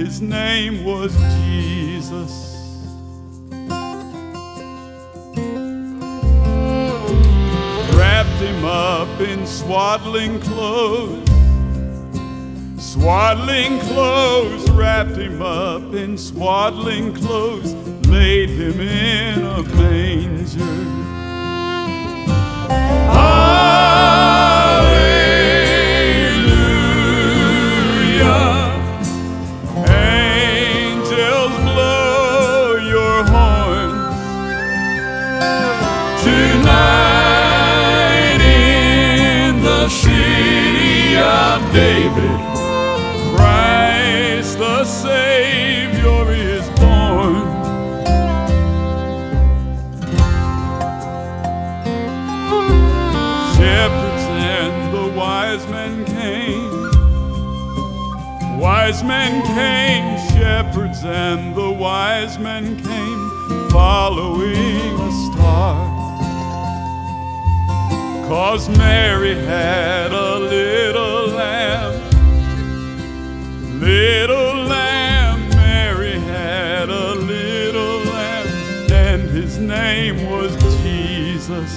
his name was Jesus. Wrapped him up in swaddling clothes, wrapped him up in swaddling clothes, laid him in a manger. Hallelujah. Angels blow your horns tonight in the city of David. Christ the Savior is born. Shepherds and the wise men came. Wise men came, shepherds and the wise men came, following a star. 'Cause Mary had a little lamb, Mary had a little lamb, and his name was Jesus.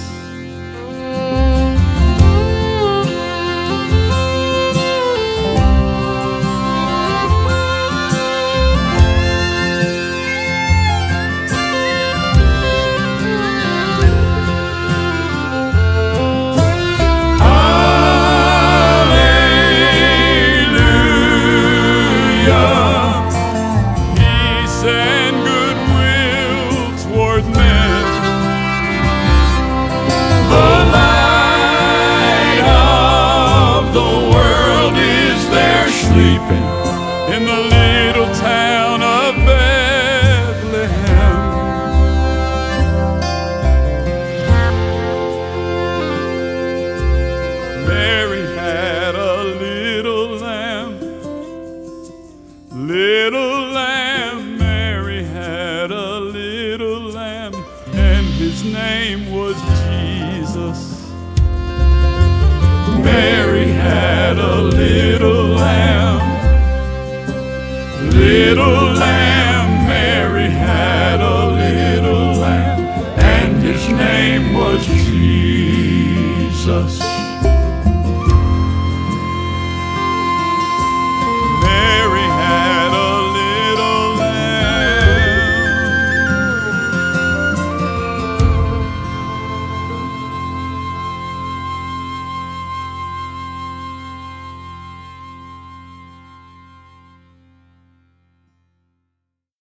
In the little town of Bethlehem, Mary had a little lamb, Mary had a little lamb, and his name was Jesus. Mary had a little lamb, Mary had a little lamb, and his name was Jesus.